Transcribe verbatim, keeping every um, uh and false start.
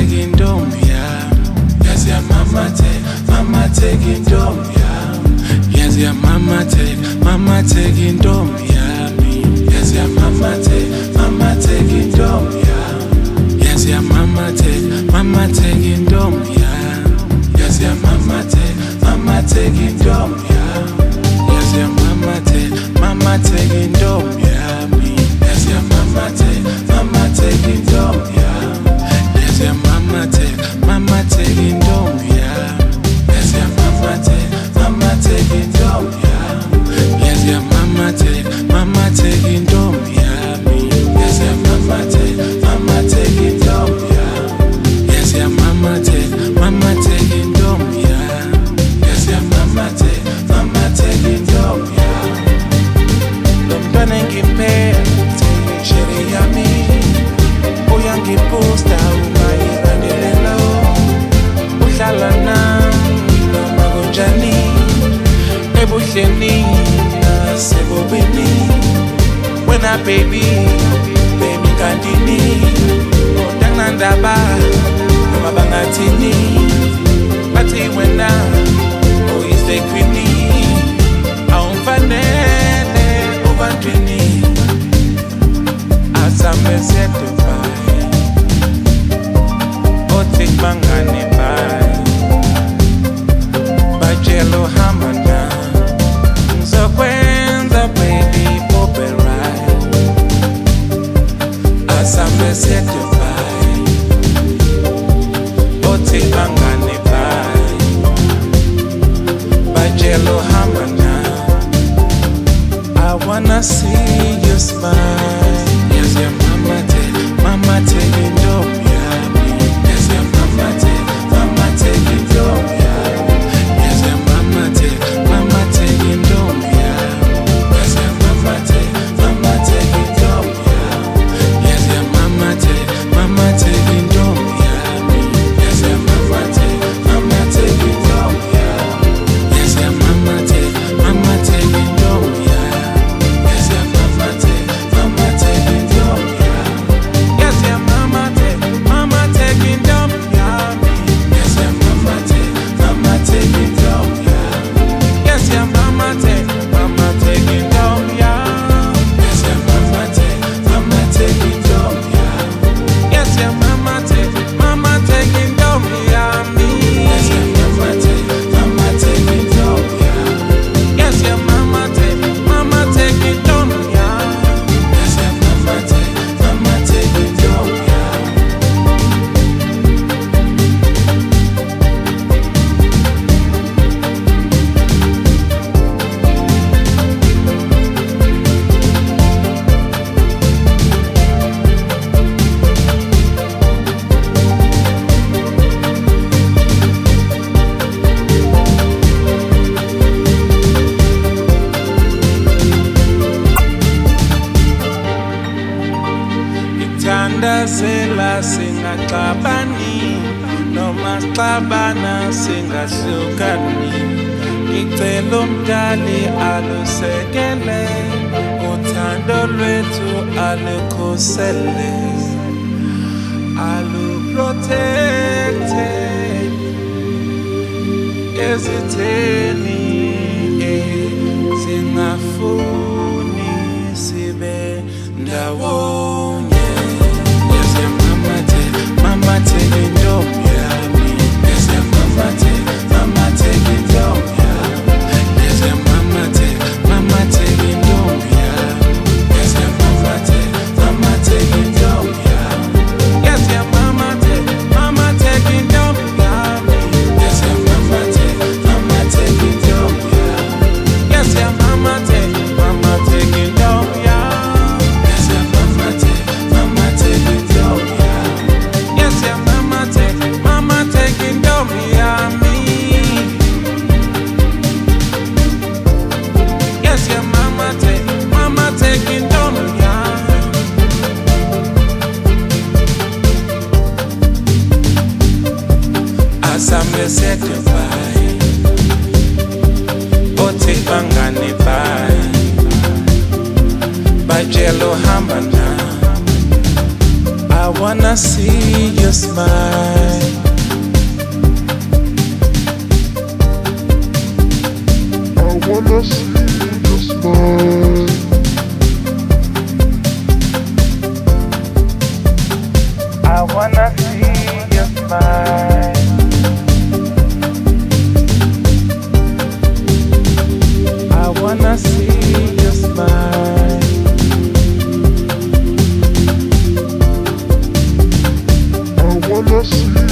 taking dome, yeah. Yes, yeah, mama take, mama taking dome, yeah. Yes, yeah, mama take, mama taking dome, yeah. Me. Yes, yeah, mama take, mama taking dome, yeah. Yes, yeah, mama take, mama taking dome, yeah. Yes, yeah, mama take, mama taking dome, yeah. Yes, yeah, mama take, mama taking dome, yeah. Me. Yes, yeah, mama take, mama taking dome, yeah. Yes, yeah, mama take, mama taking dome, yeah. Yes, yeah, mama take, mama taking dome, yeah. Yes, yeah, mama take, mama taking dome, yeah. Me. Yes, yeah, mama take, mama taking dome, yeah. Yes, yeah, mama take, mama taking dome, yeah. Yes, yeah, mama take, mama taking dome, yeah. Lomntwana ngimphethe sheri yami, uyangiposta ungayirandelela, uhlala nami noma kunjani, ebuhleni nasebubini. Wena baby, baby kandini, utanandaba noma bangathini, bathi wena uyise queenie, awumfanele ubantwini. Asambesethu bye, othi bangane bye, bajelo hamba na ngizokwenza baby ube right. Asambesethu bye, othi bangane bye, bajelo hamba na. I wanna see you smile. Yes, yeah, mama take, mama taking dome, yeah. Yes, yeah, mama take, mama taking dome, yeah. Yes, yeah, mama take, mama taking dome, yeah. Yes, yeah, mama take, mama taking dome, yeah. Yes, yeah, mama take, mama taking dome, yeah. Yes, yeah, mama take, mama taking dome, yeah. Yes, yeah, mama take, mama taking dome, yeah. Yes, yeah, mama take, mama taking dome, yeah. Yes, yeah, mama take, mama taking dome, yeah. Yes, yeah, mama take, mama taking dome, yeah. Yes, yeah, mama take, mama taking dome, yeah. Yes, yeah, mama take, mama taking dome, yeah. Yes, yeah, mama take, mama taking dome, yeah. Yes, yeah, mama take, mama taking dome, yeah. Yes, yeah, mama take, mama taking dome, yeah. Yes, yeah, mama take, mama taking dome, yeah. Ithandazela singaxabani, noma sixabana singahlukani. Ngicela umdali alusekele, uthando lwethu alukhusele, aluprotecte ezitheni singafuni sibe ndawonye. Yes, yeah, mama take, mama taking dome, yeah. Yes, yeah, mama take, mama taking dome, yeah. Yes, yeah, mama take, mama taking dome, yeah. Yes, yeah, mama take, mama taking dome, yeah. Yes, yeah, mama take, mama taking dome, yeah. Yes, yeah, mama take, mama taking dome, yeah. Yes, yeah, mama take, mama taking dome, yeah. Yes, yeah, mama take, mama taking dome, yeah. Yes, yeah, mama take, mama taking dome, yeah. Me. Yes, yeah, mama take, mama taking dome, yeah. Asambesethu bye, othi bangane bye, bajelo hamba na. I wanna see you smile. wanna see you smile. I wanna see you smile. I wanna see